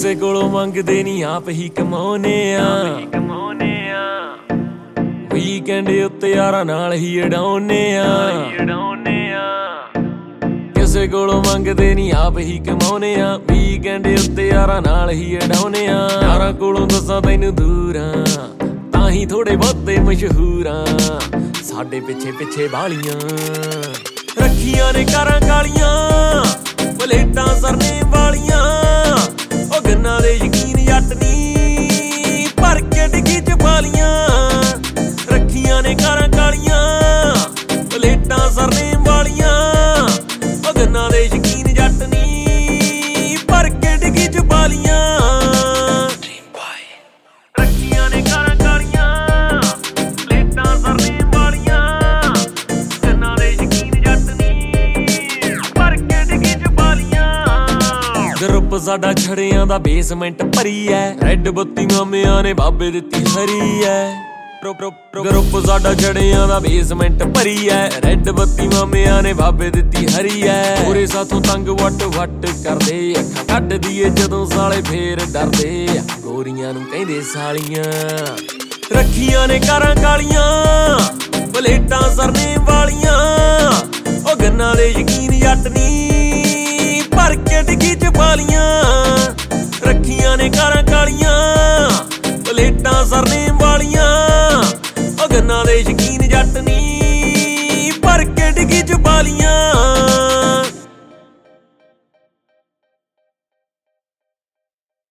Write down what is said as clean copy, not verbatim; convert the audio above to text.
ਕਿਸੇ ਕੋਲੋਂ ਮੰਗਦੇ ਨਹੀਂ ਆਪ ਹੀ ਕਮਾਉਨੇ ਆ ਵੀਕਐਂਡ ਉੱਤੇ ਯਾਰਾਂ ਨਾਲ ਹੀ ਉਡਾਉਨੇ ਆ ਕਿਸੇ ਕੋਲੋਂ ਮੰਗਦੇ ਨਹੀਂ ਆਪ ਹੀ ਕਮਾਉਨੇ ਆ ਵੀਕਐਂਡ ਉੱਤੇ ਯਾਰਾਂ ਨਾਲ ਹੀ ਉਡਾਉਨੇ ਆ ਯਾਰਾਂ ਕੋਲੋਂ ਦੱਸਾਂ ਤੈਨੂੰ ਦੂਰਾਂ ਤਾਂ ਹੀ ਥੋੜੇ ਬਹੁਤੇ ਮਸ਼ਹੂਰ ਆ ਸਾਡੇ ਪਿੱਛੇ ਪਿੱਛੇ ਵਾਲੀਆਂ ਰੱਖੀਆਂ ਨੇ ਕਾਰਾਂ ਕਾਲੀਆਂ ਪਲੇਟਾਂ ਸਰਨੇ ਵਾਲੀਆਂ ਉਹ ਗੰਨਾ ਦੇ ਯਕੀਨ ਜੱਟ ਨੀ ਭਰ ਕੇ ਡਿੱਗੀ ਚ ਪਾਲੀਆਂ ਰੱਖੀਆਂ ਨੇ ਕਾਰਾਂ ਕਾਲੀਆਂ ਪਲੇਟਾਂ ਸਰਨੇ ਵਾਲੀਆਂ ਉਹ ਗੰਨਾ ਦੇ ਯਕੀਨ ਜੱਟ ਨੀ ਭਰ ਕੇ ਡਿੱਗੀ ਚ ਪਾਲੀਆਂ ਰੱਖੀਆਂ ਨੇ ਕਾਰਾਂ ਕਾਲੀਆਂ ਪਲੇਟਾਂ ਸਰਨੇ ਵਾਲੀਆਂ ਗੰਨਾ ਦੇ ਯਕੀਨ ਜੱਟ ਨੀ ਭਰ ਕੇ ਡਿੱਗੀ ਚ ਪਾਲੀਆਂ ਗਰੁੱਪ ਸਾਡਾ ਛੜਿਆਂ ਦਾ ਬੇਸਮੈਂਟ ਭਰੀ ਐ ਰੈੱਡ ਬੱਤੀ ਮਾਮਿਆਂ ਨੇ ਬਾਬੇ ਦਿੱਤੀ ਹਰੀ ਐ ਗਰੁੱਪ ਸਾਡਾ ਛੜਿਆਂ ਦਾ ਬੇਸਮੈਂਟ ਭਰੀ ਐ ਰੈੱਡ ਬੱਤੀ ਮਾਮਿਆਂ ਨੇ ਬਾਬੇ ਦਿੱਤੀ ਹਰੀ ਐ ਪੂਰੇ ਸਾਥੋਂ ਤੰਗ ਵੱਟ ਵੱਟ ਕਰਦੇ ਅੱਖਾਂ ਕੱਢਦੀ ਏ ਜਦੋਂ ਸਾਲੇ ਫੇਰ ਡਰਦੇ ਗੋਰੀਆਂ ਨੂੰ ਕਹਿੰਦੇ ਸਾਲੀਆਂ ਰੱਖੀਆਂ ਨੇ ਕਾਰਾਂ ਕਾਲੀਆਂ ਪਲੇਟਾਂ ਸਰਨੇ ਵਾਲੀਆਂ ਉਹ ਗੰਨਾ ਦੇ ਯਕੀਨ ਜੱਟ ਨੀ ਭਰ ਕੇ ਡਿੱਗੀ ਚ ਪਾਲੀਆਂ ਰੱਖੀਆਂ ਨੇ ਕਾਰਾਂ ਕਾਲੀਆਂ ਪਲੇਟਾਂ ਸਰਨੇ ਵਾਲੀਆਂ ਉਹ ਗੰਨਾ ਦੇ ਯਕੀਨ ਜੱਟ ਨੀ ਭਰ ਕੇ ਡਿੱਗੀ ਚ ਪਾਲੀਆਂ